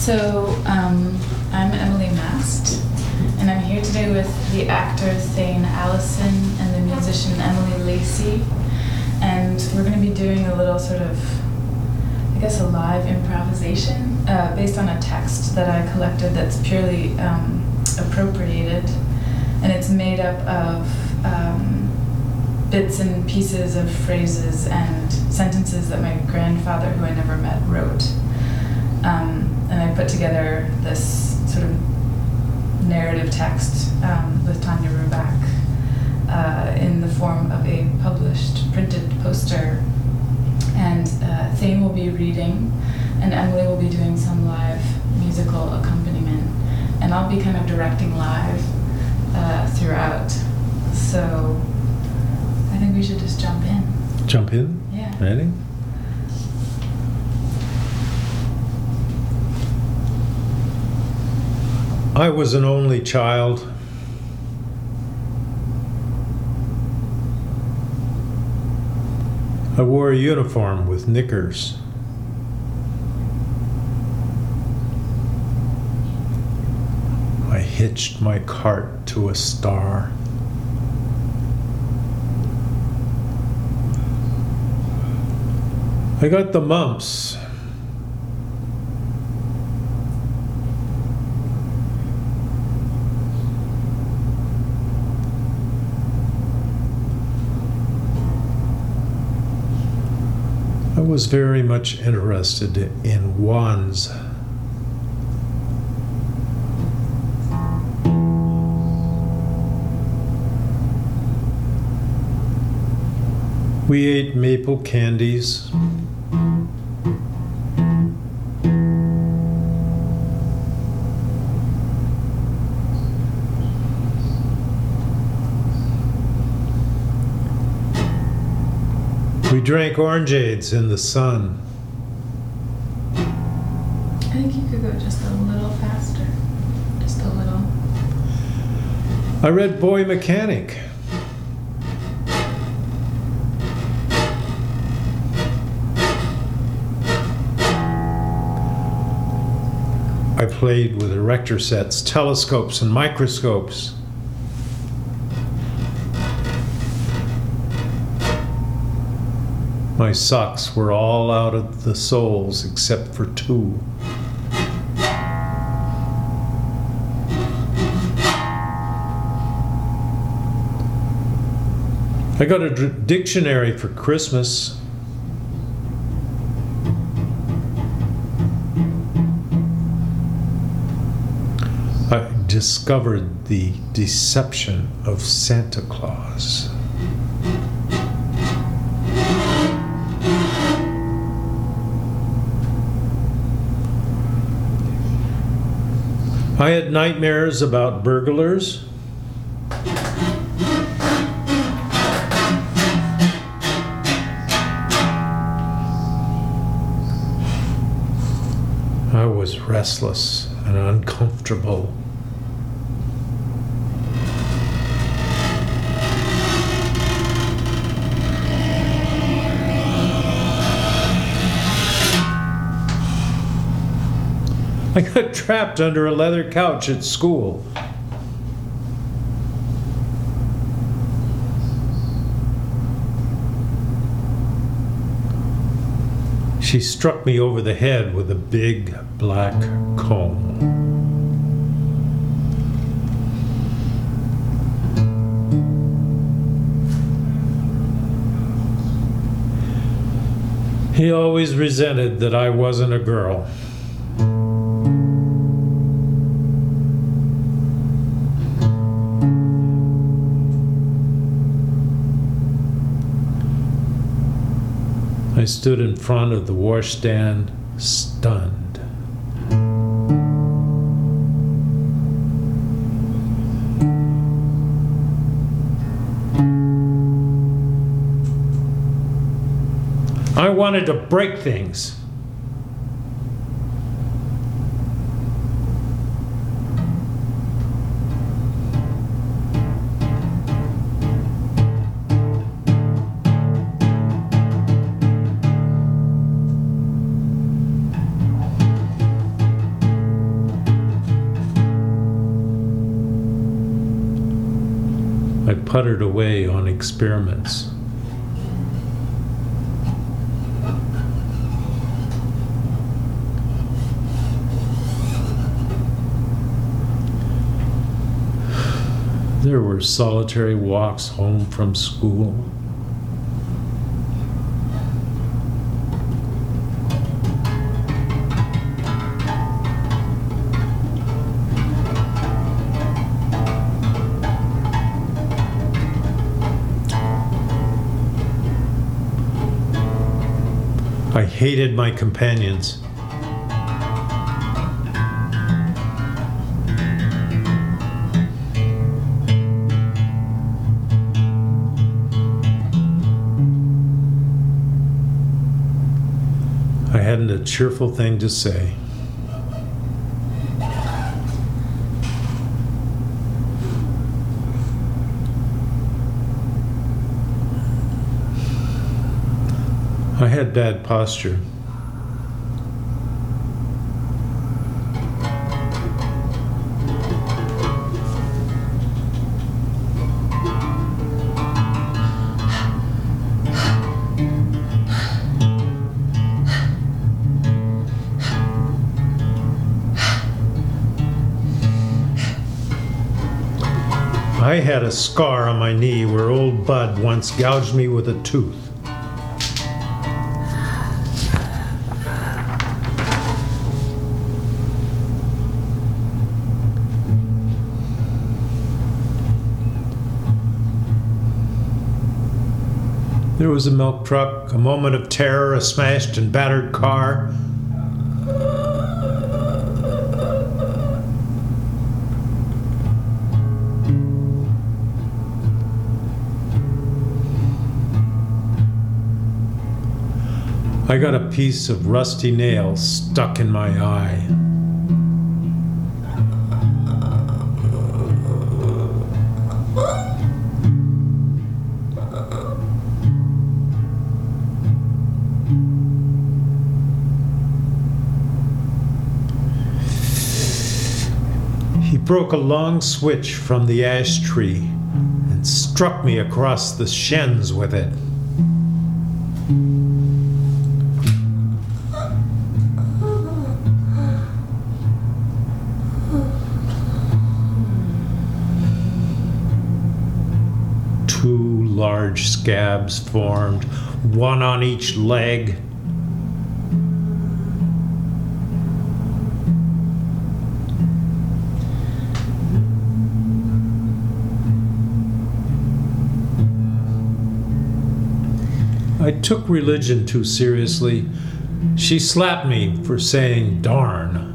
I'm Emily Mast, and I'm here today with the actor Thane Allison and the musician Emily Lacey, and we're going to be doing a little sort of, I guess, a live improvisation based on a text that I collected that's purely appropriated, and it's made up of bits and pieces of phrases and sentences that my grandfather, who I never met, wrote. And I put together this sort of narrative text with Tanya Rubak in the form of a published printed poster. And Thane will be reading, and Emily will be doing some live musical accompaniment. And I'll be kind of directing live throughout. So I think we should just jump in. Jump in? Yeah. Ready? I was an only child. I wore a uniform with knickers. I hitched my cart to a star. I got the mumps. I was very much interested in wands. We ate maple candies. We drank orangeades in the sun. I think you could go just a little faster. Just a little. I read Boy Mechanic. I played with erector sets, telescopes, and microscopes. My socks were all out of the soles except for two. I got a dictionary for Christmas. I discovered the deception of Santa Claus. I had nightmares about burglars. I was restless and uncomfortable. I got trapped under a leather couch at school. She struck me over the head with a big black comb. He always resented that I wasn't a girl. I stood in front of the washstand, stunned. I wanted to break things. puttered away on experiments. There were solitary walks home from school. I hated my companions. I hadn't a cheerful thing to say. I had bad posture. I had a scar on my knee where old Bud once gouged me with a tooth. There was a milk truck, a moment of terror, a smashed and battered car. I got a piece of rusty nail stuck in my eye. He broke a long switch from the ash tree and struck me across the shins with it. Two large scabs formed, one on each leg. I took religion too seriously. She slapped me for saying darn.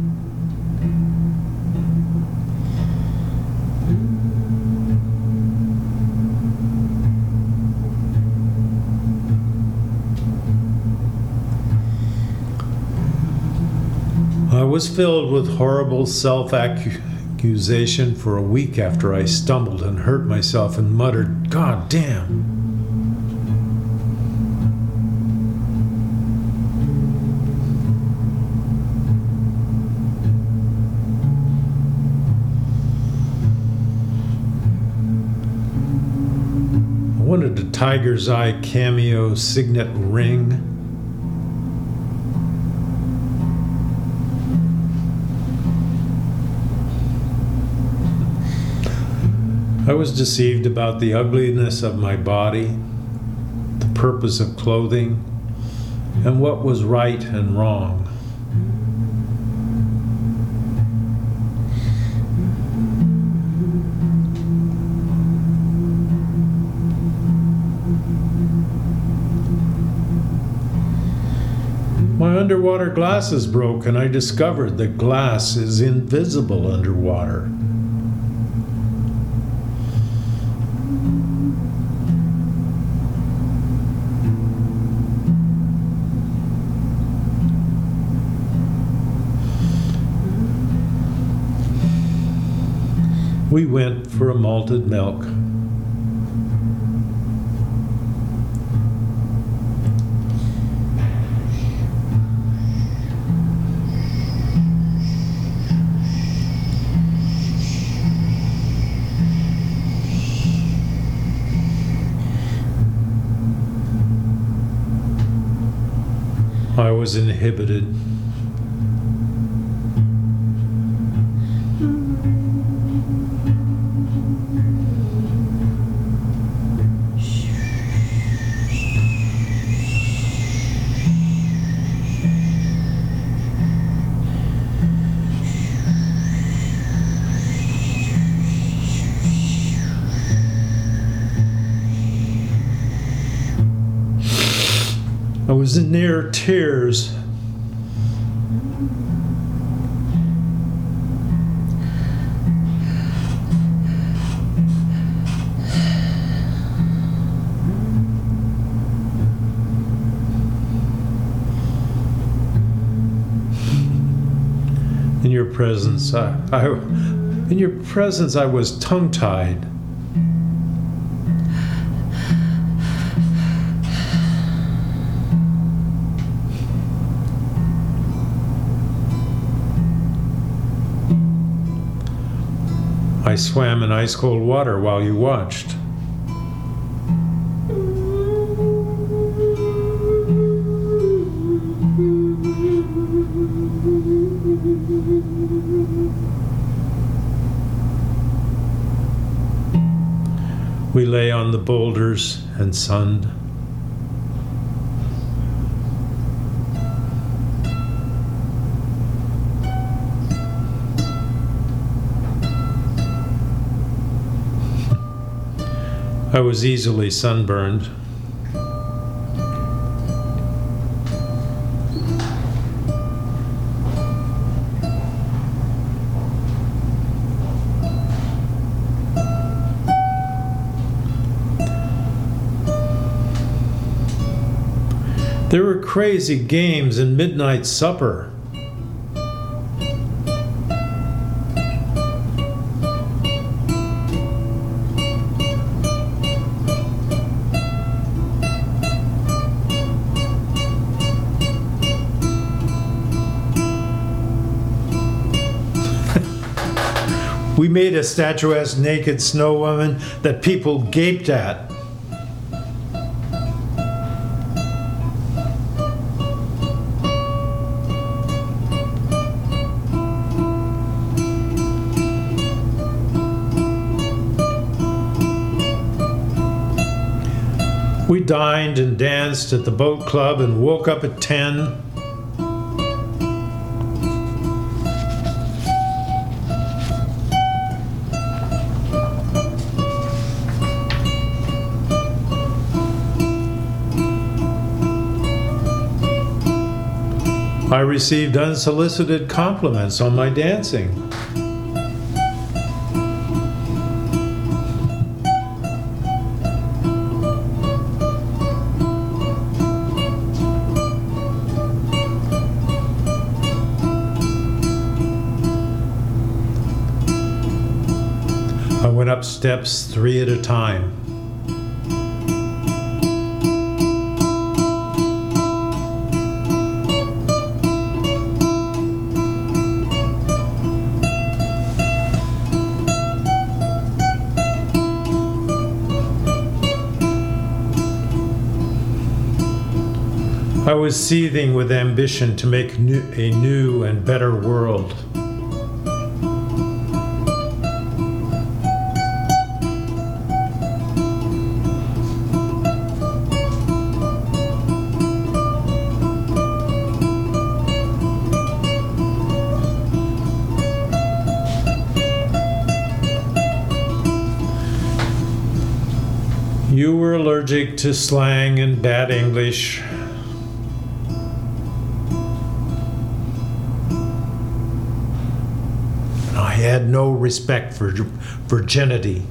I was filled with horrible self-accusation for a week after I stumbled and hurt myself and muttered, "God damn." I wanted a Tiger's Eye cameo signet ring. I was deceived about the ugliness of my body, the purpose of clothing, and what was right and wrong. My underwater glasses broke, and I discovered that glass is invisible underwater. We went for a malted milk. I was inhibited. I was near tears. In your presence, in your presence, I was tongue-tied. I swam in ice-cold water while you watched. We lay on the boulders and sunned. I was easily sunburned. There were crazy games and midnight supper. We made a statuesque naked snow woman that people gaped at. We dined and danced at the boat club and woke up at 10. I received unsolicited compliments on my dancing. I went up steps 3 at a time. I was seething with ambition to make a new and better world. You were allergic to slang and bad English. I had no respect for virginity.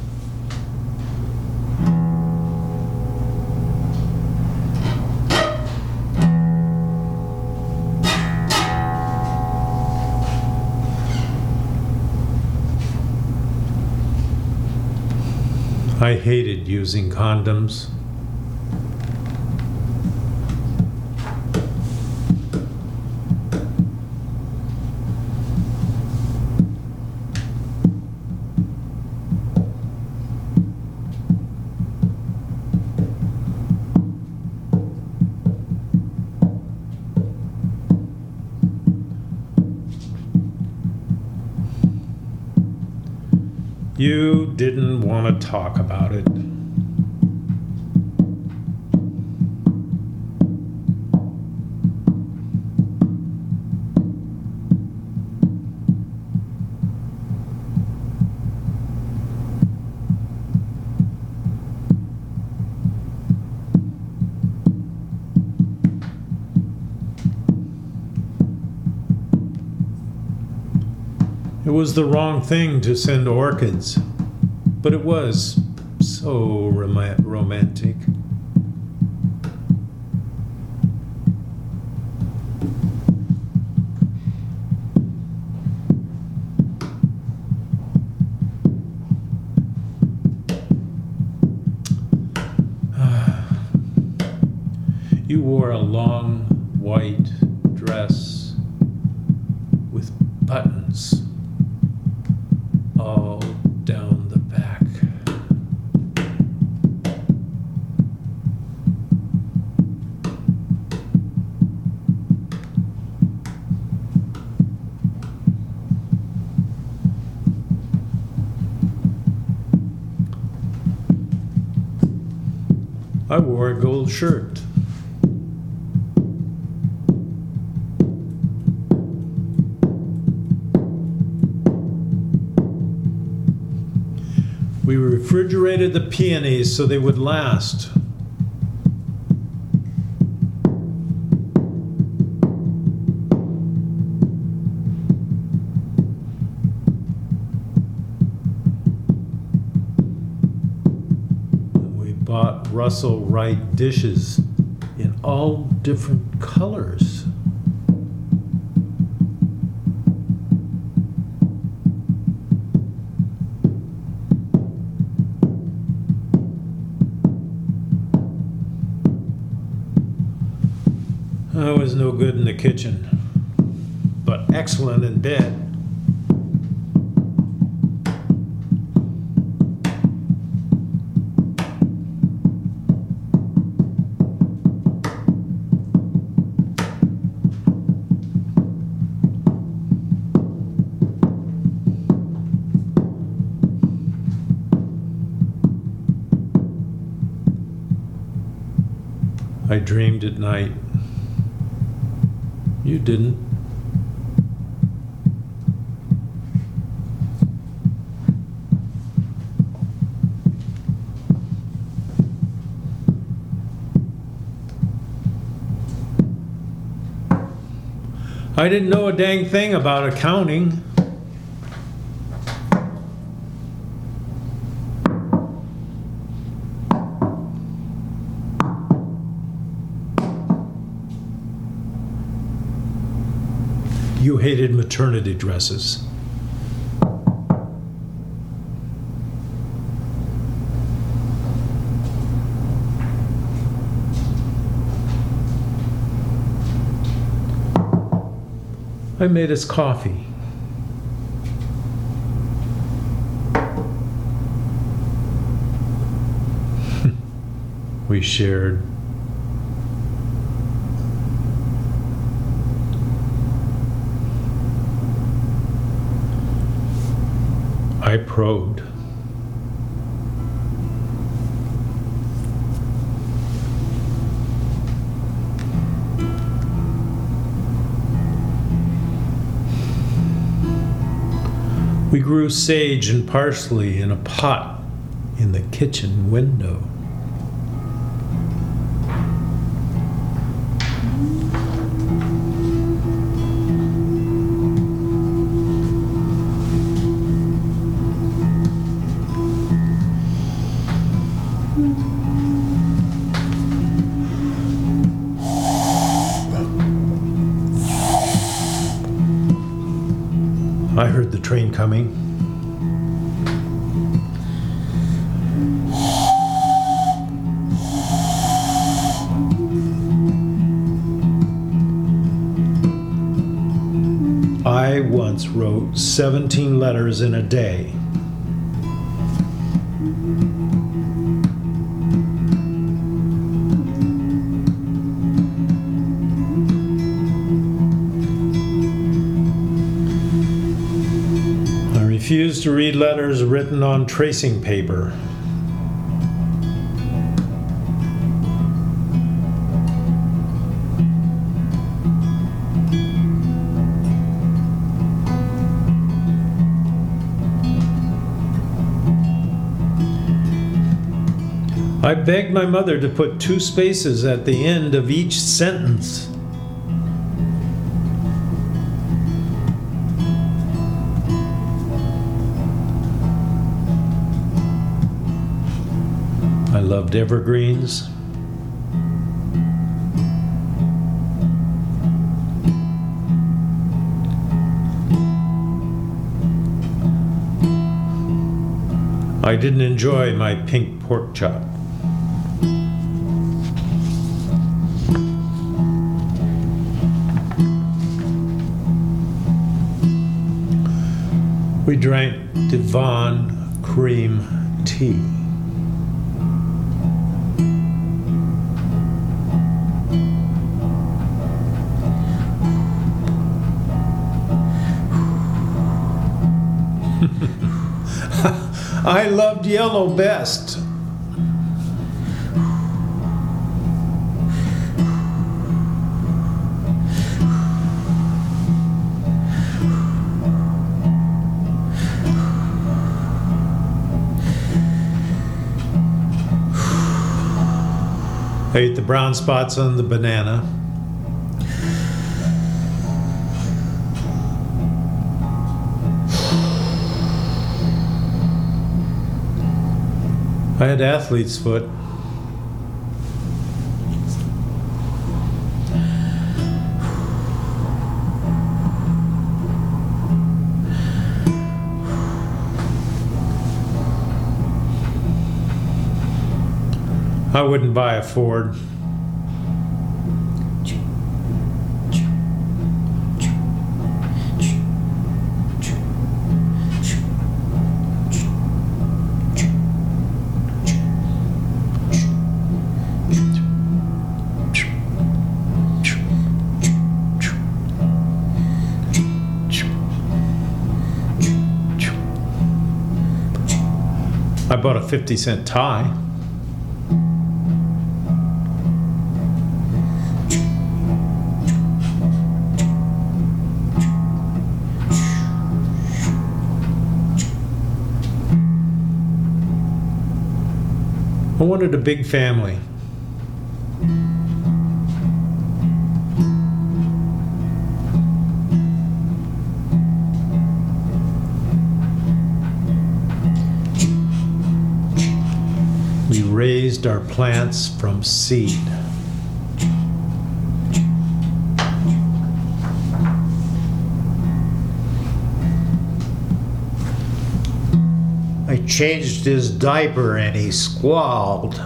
I hated using condoms. You didn't want to talk about it. It was the wrong thing to send orchids, but it was so romantic. You wore a long white dress with buttons all down the back. I wore a gold shirt. We refrigerated the peonies so they would last. We bought Russell Wright dishes in all different colors. I was no good in the kitchen, but excellent in bed. I dreamed at night. You didn't. I didn't know a dang thing about accounting. You hated maternity dresses. I made us coffee. We shared. I probed. We grew sage and parsley in a pot in the kitchen window. I heard the train coming. I once wrote 17 letters in a day. I refused used to read letters written on tracing paper. I begged my mother to put 2 spaces at the end of each sentence. I loved evergreens. I didn't enjoy my pink pork chop. We drank Devon cream tea. I loved yellow best. I ate the brown spots on the banana. I had athlete's foot. I wouldn't buy a Ford. I bought a 50-cent tie. I wanted a big family. We raised our plants from seed. I changed his diaper and he squalled.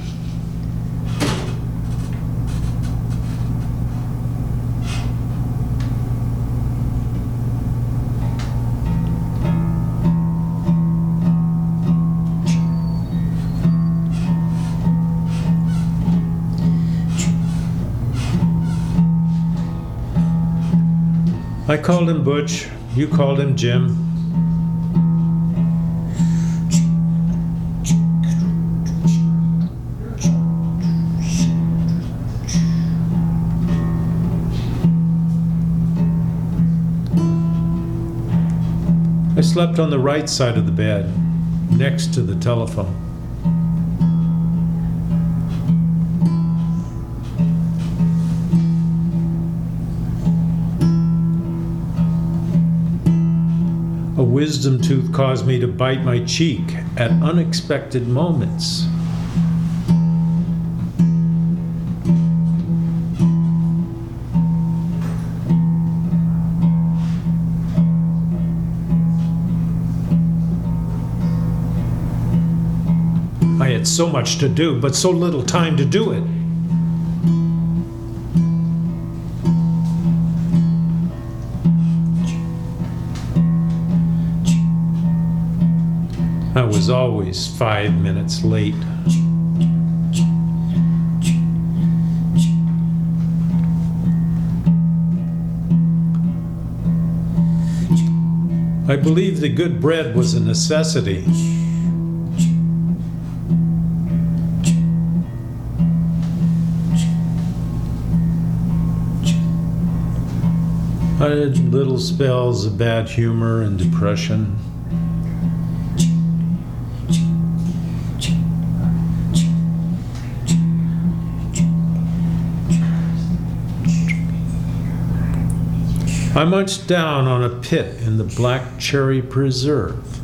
I called him Butch, you called him Jim. I slept on the right side of the bed, next to the telephone. A wisdom tooth caused me to bite my cheek at unexpected moments. I had so much to do, but so little time to do it. I was always 5 minutes late. I believed that good bread was a necessity. I had little spells of bad humor and depression. I munched down on a pit in the Black Cherry Preserve.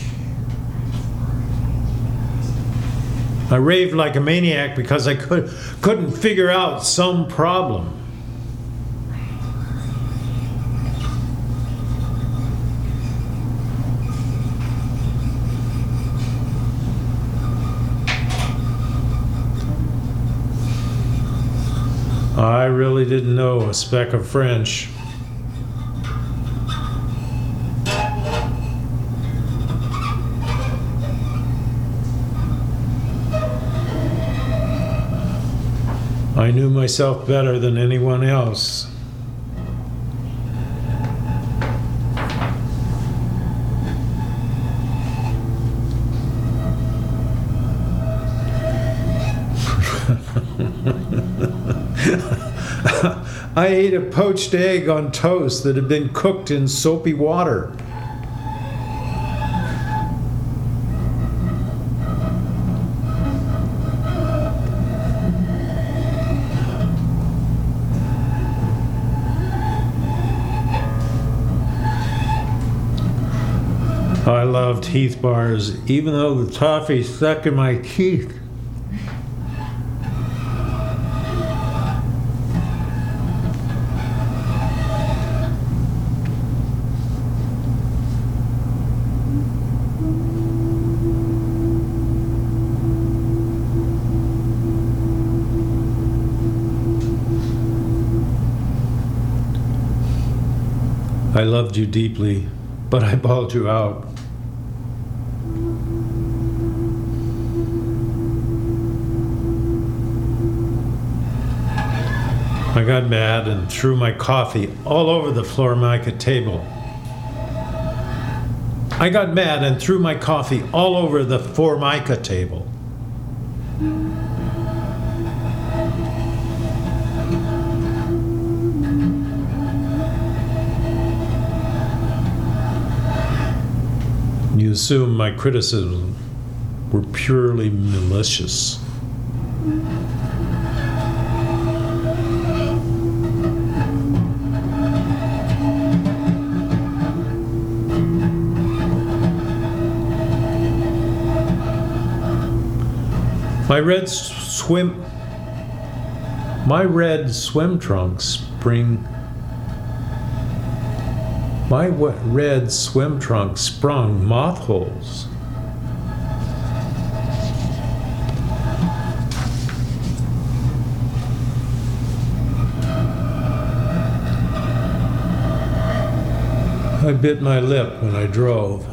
I raved like a maniac because I couldn't figure out some problem. I really didn't know a speck of French. I knew myself better than anyone else. I ate a poached egg on toast that had been cooked in soapy water. I loved Heath bars, even though the toffee stuck in my teeth. I loved you deeply, but I bawled you out. I got mad and threw my coffee all over the Formica table. I got mad and threw my coffee all over the Formica table. You assume my criticisms were purely malicious. My red swim trunks sprung moth holes. I bit my lip when I drove.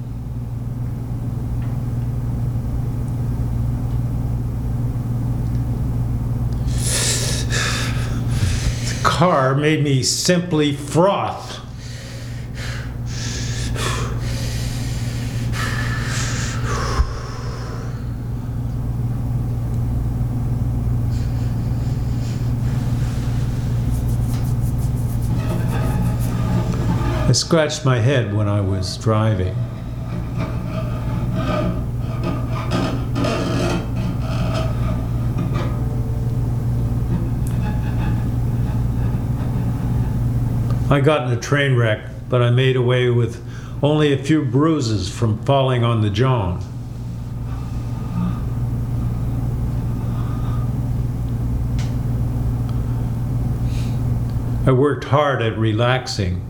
The car made me simply froth. I scratched my head when I was driving. I got in a train wreck, but I made away with only a few bruises from falling on the john. I worked hard at relaxing.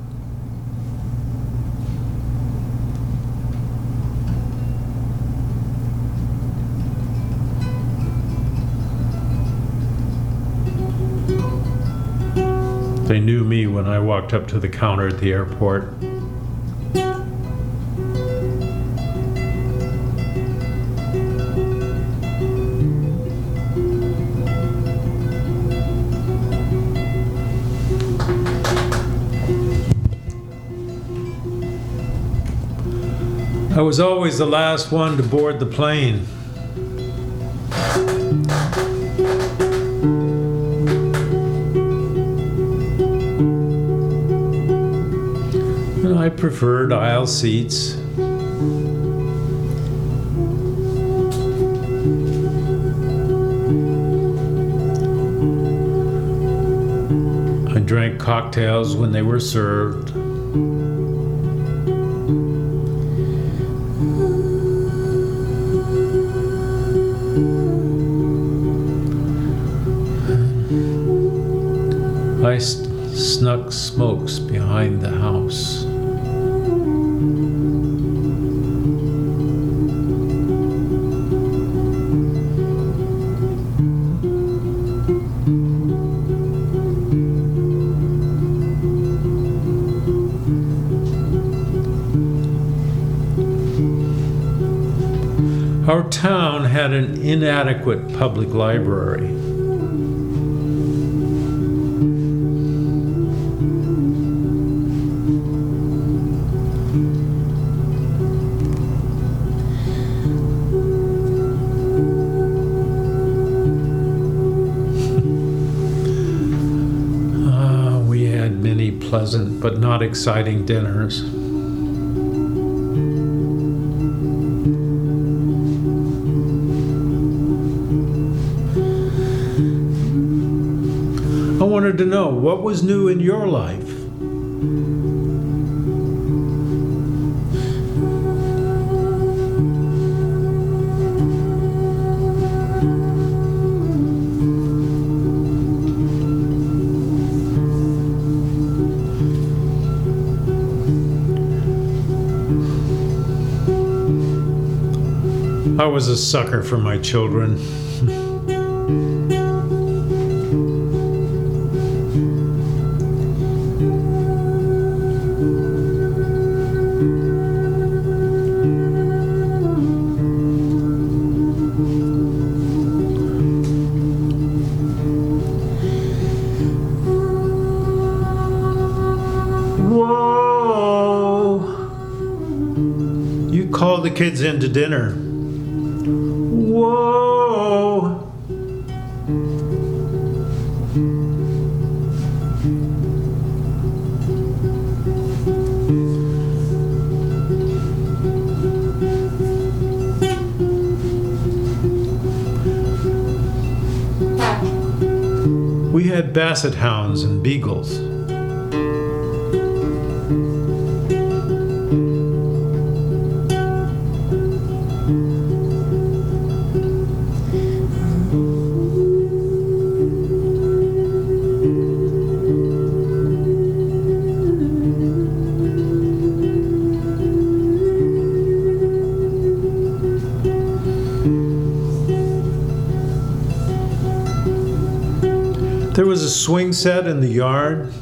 They knew me when I walked up to the counter at the airport. I was always the last one to board the plane. And I preferred aisle seats. I drank cocktails when they were served. I snuck smokes behind the house. Our town had an inadequate public library. We had many pleasant but not exciting dinners. I wanted to know, what was new in your life? I was a sucker for my children. Whoa! You called the kids in to dinner. Whoa! We had basset hounds and beagles. There was a swing set in the yard.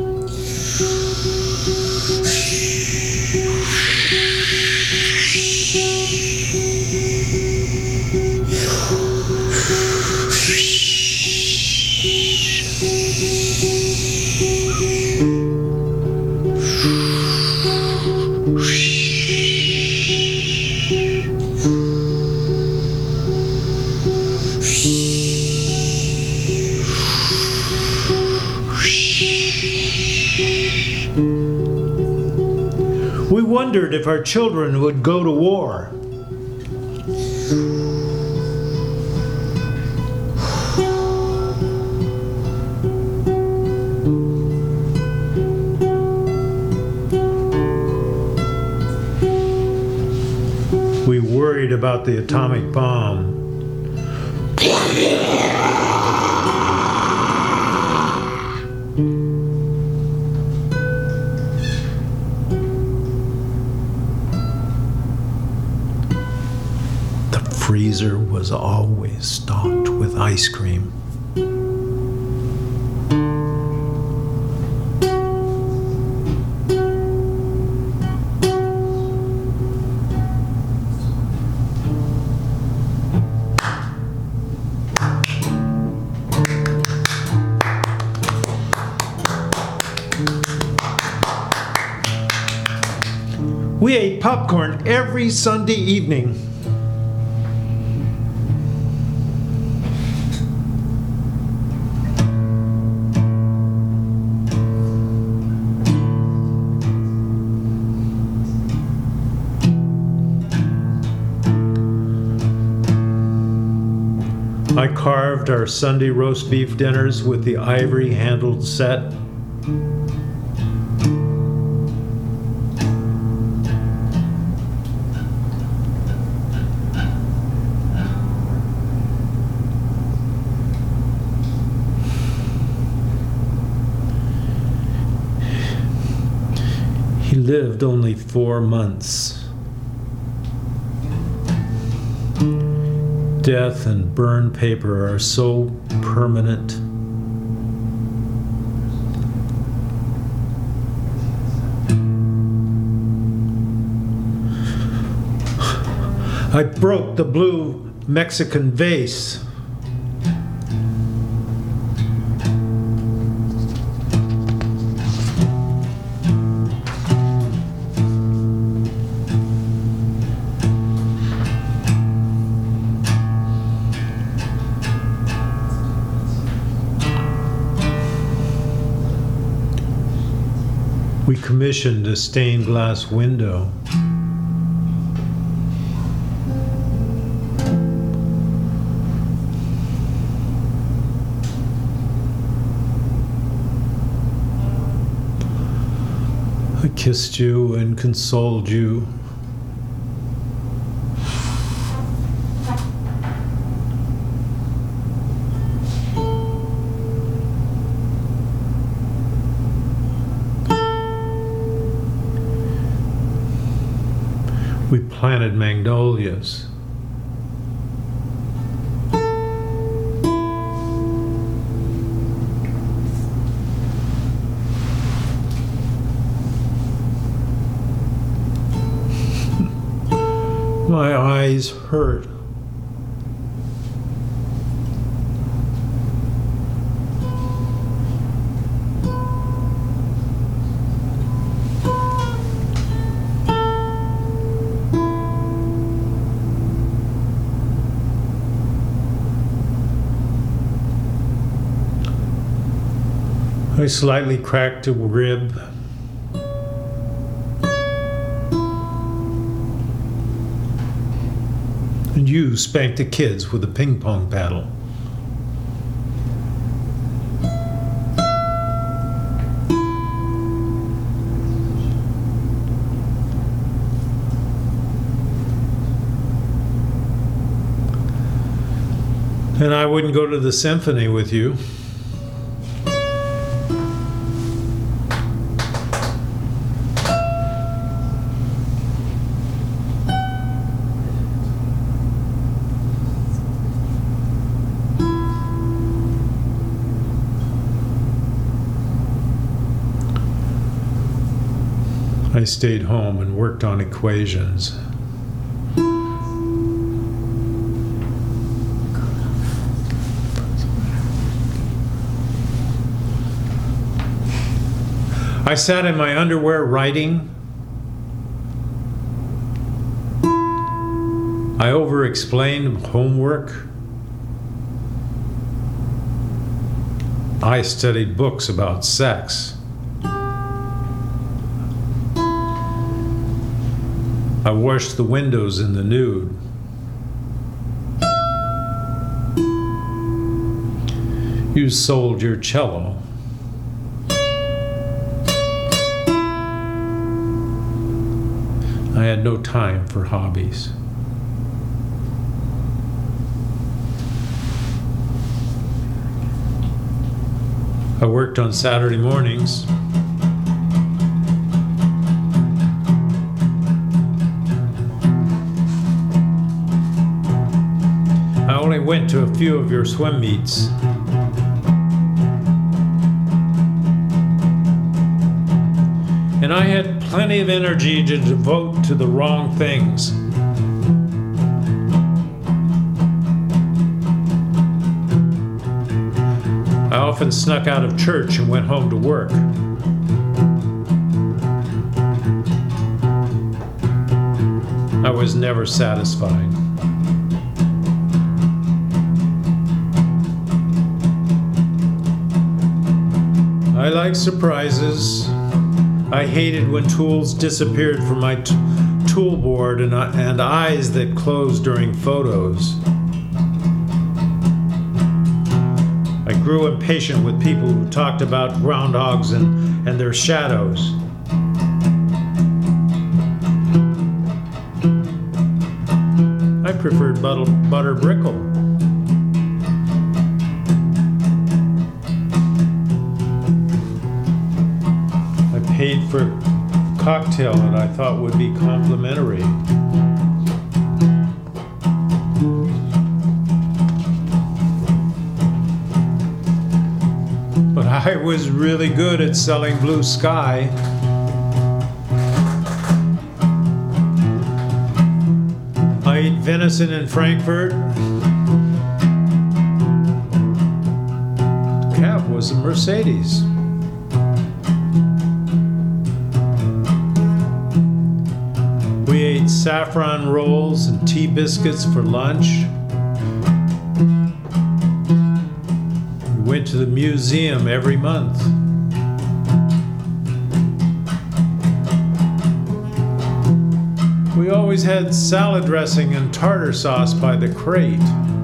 We wondered if our children would go to war. We worried about the atomic bomb. The freezer was always stocked with ice cream. We ate popcorn every Sunday evening. I carved our Sunday roast beef dinners with the ivory handled set. He lived only 4 months. Death and burned paper are so permanent. I broke the blue Mexican vase. We commissioned a stained glass window. I kissed you and consoled you. We planted magnolias. My eyes hurt. I slightly cracked a rib. And you spanked the kids with a ping pong paddle. And I wouldn't go to the symphony with you. I stayed home and worked on equations. I sat in my underwear writing. I over-explained homework. I studied books about sex. I washed the windows in the nude. You sold your cello. I had no time for hobbies. I worked on Saturday mornings. I only went to a few of your swim meets. And I had plenty of energy to devote to the wrong things. I often snuck out of church and went home to work. I was never satisfied. I like surprises. I hated when tools disappeared from my tool board and eyes that closed during photos. I grew impatient with people who talked about groundhogs and their shadows. I preferred butter brickle. I paid for a cocktail that I thought would be complimentary. But I was really good at selling blue sky. I ate venison in Frankfurt. The cab was a Mercedes. We ate saffron rolls and tea biscuits for lunch. We went to the museum every month. We always had salad dressing and tartar sauce by the crate.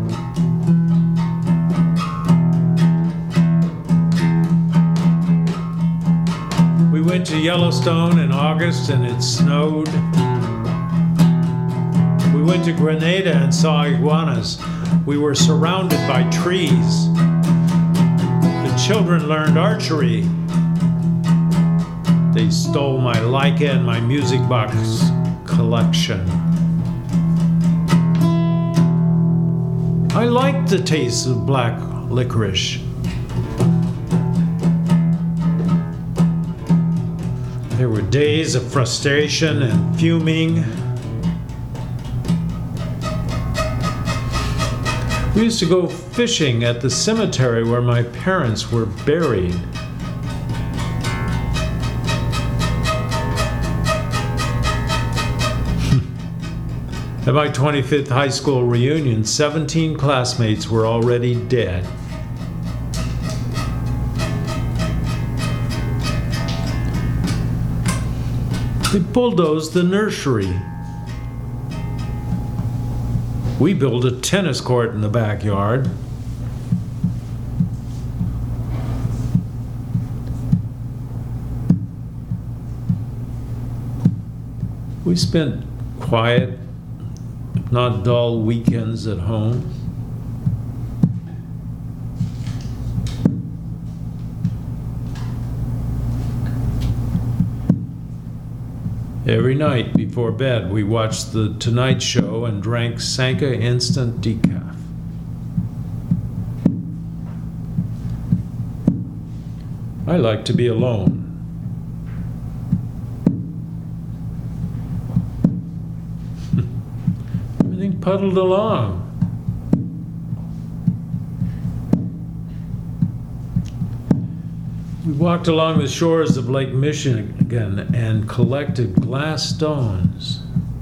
We went to Yellowstone in August and it snowed. We went to Grenada and saw iguanas. We were surrounded by trees. The children learned archery. They stole my Leica and my music box collection. I liked the taste of black licorice. There were days of frustration and fuming. We used to go fishing at the cemetery where my parents were buried. At my 25th high school reunion, 17 classmates were already dead. They bulldozed the nursery. We built a tennis court in the backyard. We spent quiet, if not dull, weekends at home. Every night before bed, we watched The Tonight Show and drank Sanka Instant Decaf. I like to be alone. Everything puddled along. We walked along the shores of Lake Michigan and collected glass stones.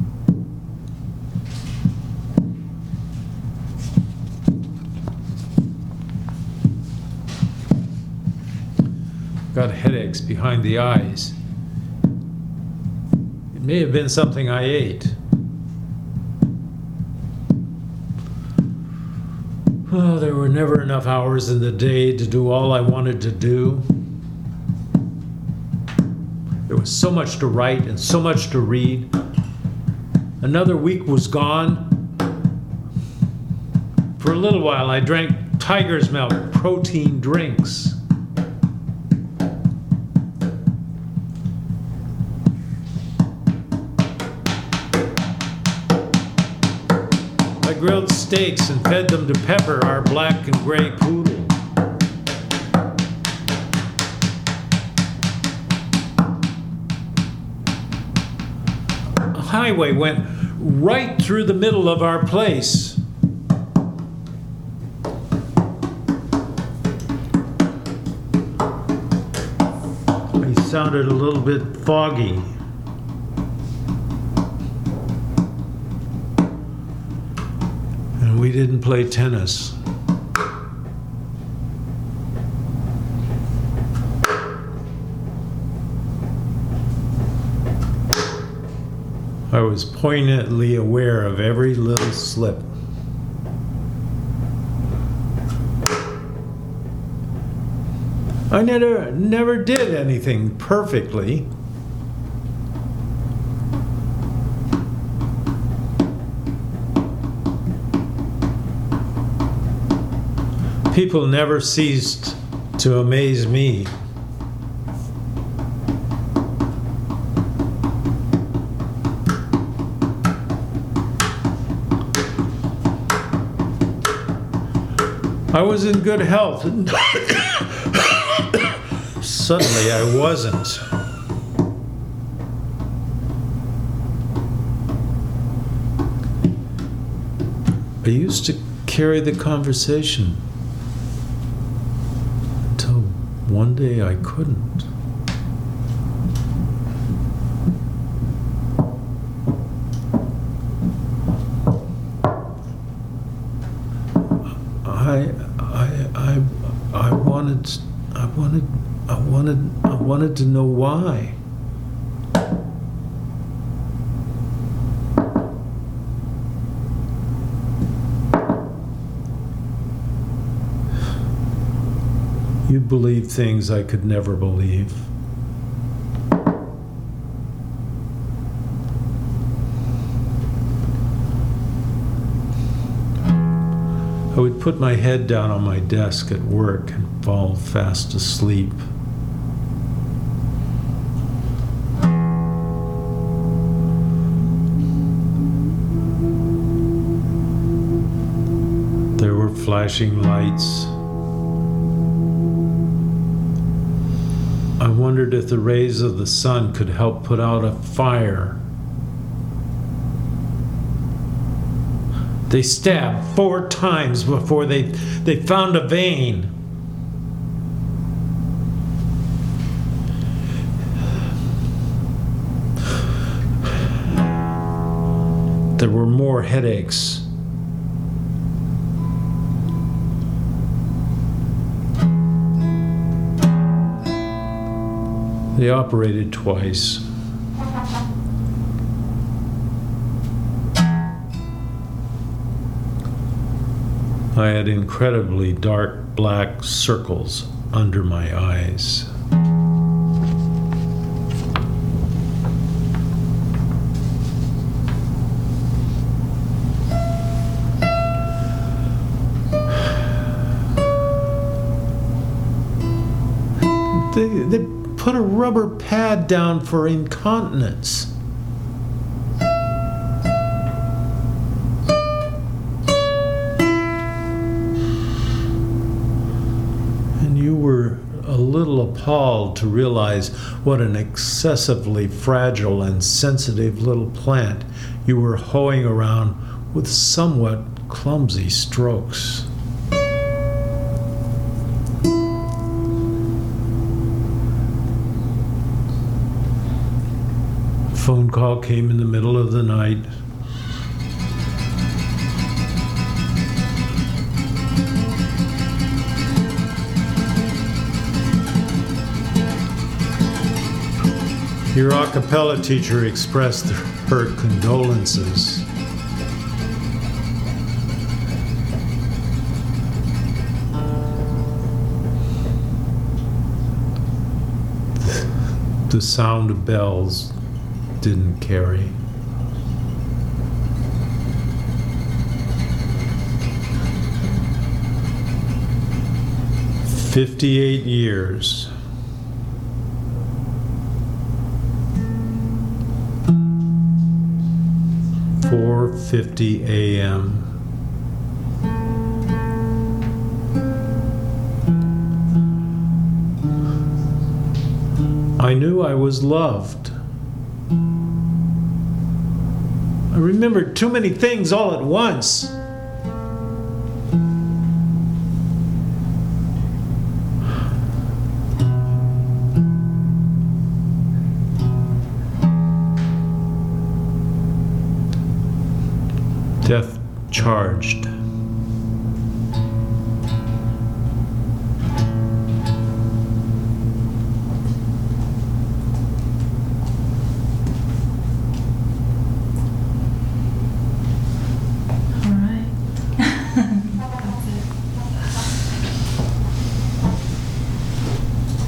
Got headaches behind the eyes. It may have been something I ate. Oh, there were never enough hours in the day to do all I wanted to do. There was so much to write and so much to read. Another week was gone. For a little while, I drank Tiger's Milk protein drinks. I grilled steaks and fed them to Pepper, our black and gray poodle. A highway went right through the middle of our place. It sounded a little bit foggy. We didn't play tennis. I was poignantly aware of every little slip. I never did anything perfectly. People never ceased to amaze me. I was in good health. Suddenly I wasn't. I used to carry the conversation until one day I couldn't. I wanted to know why. You believe things I could never believe. I would put my head down on my desk at work and fall fast asleep. There were flashing lights. I wondered if the rays of the sun could help put out a fire. They stabbed 4 times before they found a vein. There were more headaches. They operated twice. I had incredibly dark black circles under my eyes. They put a rubber pad down for incontinence. Appalled to realize what an excessively fragile and sensitive little plant you were hoeing around with somewhat clumsy strokes. A phone call came in the middle of the night. Your a cappella teacher expressed her condolences. The sound of bells didn't carry. "58 years. 4:50 a.m. I knew I was loved. I remembered too many things all at once. Death charged.